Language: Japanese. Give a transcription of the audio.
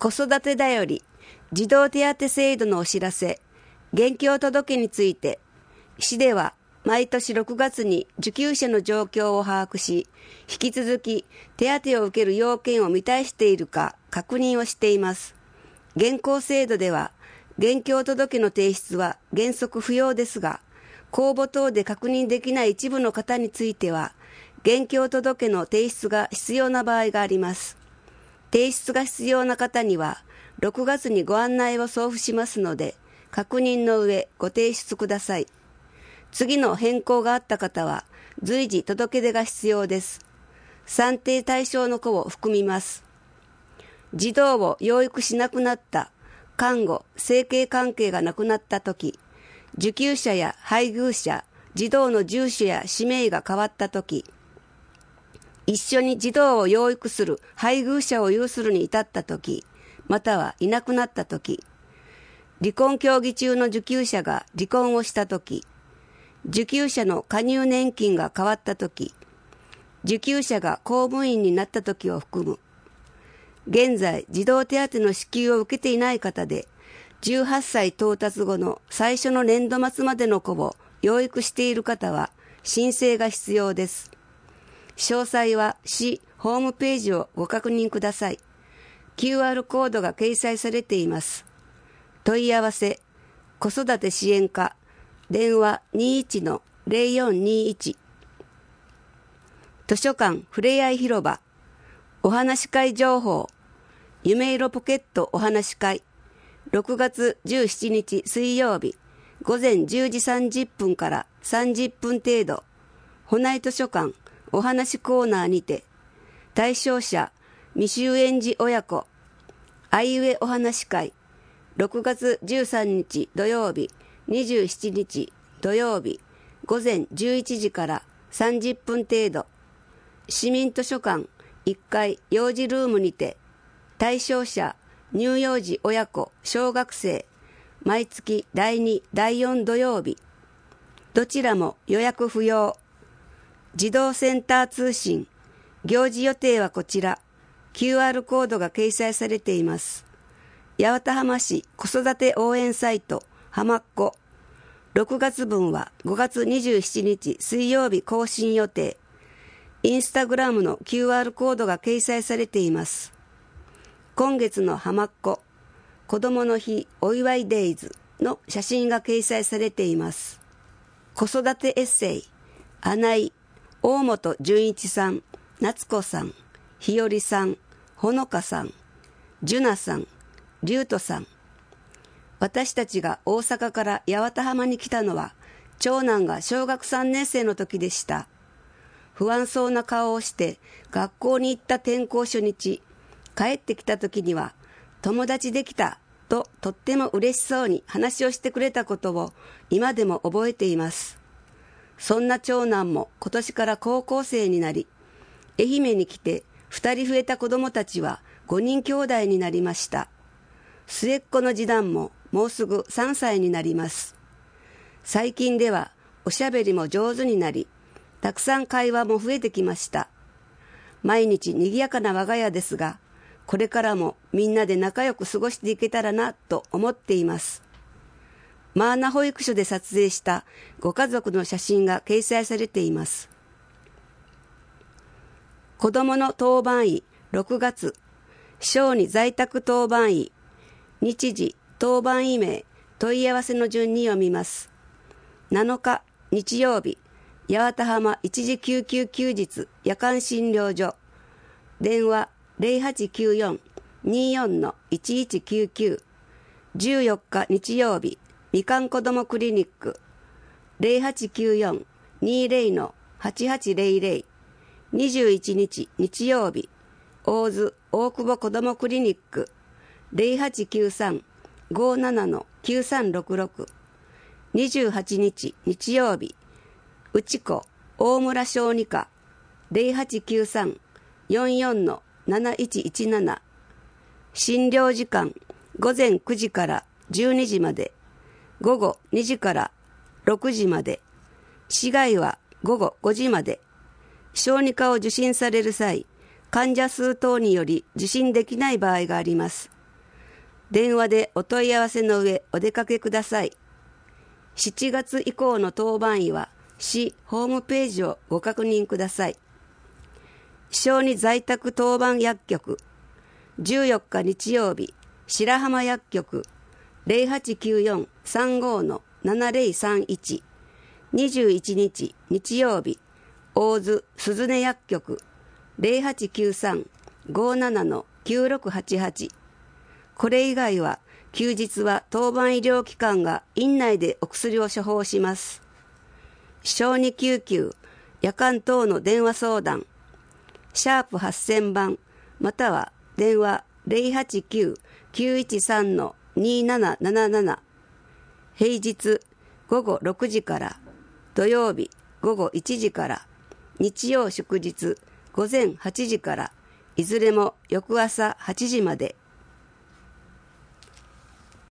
子育てだより児童手当制度のお知らせ、現況届について、市では毎年6月に受給者の状況を把握し、引き続き手当を受ける要件を満たしているか確認をしています。現行制度では、現況届の提出は原則不要ですが、公募等で確認できない一部の方については、現況届の提出が必要な場合があります。提出が必要な方には、6月にご案内を送付しますので、確認の上ご提出ください。次の変更があった方は、随時届け出が必要です。算定対象の子を含みます。児童を養育しなくなった、監護・生計関係がなくなったとき、受給者や配偶者、児童の住所や氏名が変わったとき、一緒に児童を養育する配偶者を有するに至ったとき、またはいなくなったとき、離婚協議中の受給者が離婚をしたとき、受給者の加入年金が変わったとき、受給者が公務員になったときを含む。現在、児童手当の支給を受けていない方で、18歳到達後の最初の年度末までの子を養育している方は、申請が必要です。詳細は市ホームページをご確認ください。QR コードが掲載されています。問い合わせ、子育て支援課、電話 21-0421。図書館ふれあい広場、お話し会情報、夢色ポケットお話し会、6月17日水曜日、午前10時30分から30分程度、保内図書館お話コーナーにて、対象者未就園児親子あいうえお話会、6月13日土曜日、27日土曜日、午前11時から30分程度、市民図書館1階幼児ルームにて、対象者乳幼児親子小学生、毎月第2、第4土曜日、どちらも予約不要。児童センター通信、行事予定はこちら、QR コードが掲載されています。八幡浜市子育て応援サイト、はまっこ。6月分は5月27日水曜日更新予定。インスタグラムの QR コードが掲載されています。今月のはまっこ、子どもの日お祝いデイズの写真が掲載されています。子育てエッセイ、あない、大本純一さん、夏子さん、日和さん、ほのかさん、じゅなさん、りゅうとさん。私たちが大阪から八幡浜に来たのは、長男が小学3年生の時でした。不安そうな顔をして学校に行った転校初日、帰ってきた時には、友達できたととっても嬉しそうに話をしてくれたことを今でも覚えています。そんな長男も今年から高校生になり、愛媛に来て2人増えた子供たちは5人兄弟になりました。末っ子の次男ももうすぐ3歳になります。最近ではおしゃべりも上手になり、たくさん会話も増えてきました。毎日賑やかな我が家ですが、これからもみんなで仲良く過ごしていけたらなと思っています。マーナ保育所で撮影したご家族の写真が掲載されています。子どもの当番医6月、小児在宅当番医、日時、当番医名、問い合わせの順に読みます。7日、日曜日、八幡浜一時救急休日夜間診療所、電話0894-24-1199、14日日曜日、みかん子どもクリニック、0894-20-8800、21日日曜日、大津大久保子どもクリニック、0893-57-9366、28日日曜日、内子大村小児科、0893-44-7117、診療時間午前9時から12時まで、午後2時から6時まで、市外は午後5時まで。小児科を受診される際、患者数等により受診できない場合があります。 電話でお問い合わせの上お出かけください。7月以降の当番医は市ホームページをご確認ください。小児在宅当番薬局、14日日曜日、白浜薬局 0894-35-7031、21日日曜日、大津鈴音薬局 0893-57-9688。これ以外は休日は当番医療機関が院内でお薬を処方します。小児救急、夜間等の電話相談、#8000番または電話 089-913-2777。平日午後6時から土曜日午後1時から日曜祝日午前8時からいずれも翌朝8時まで。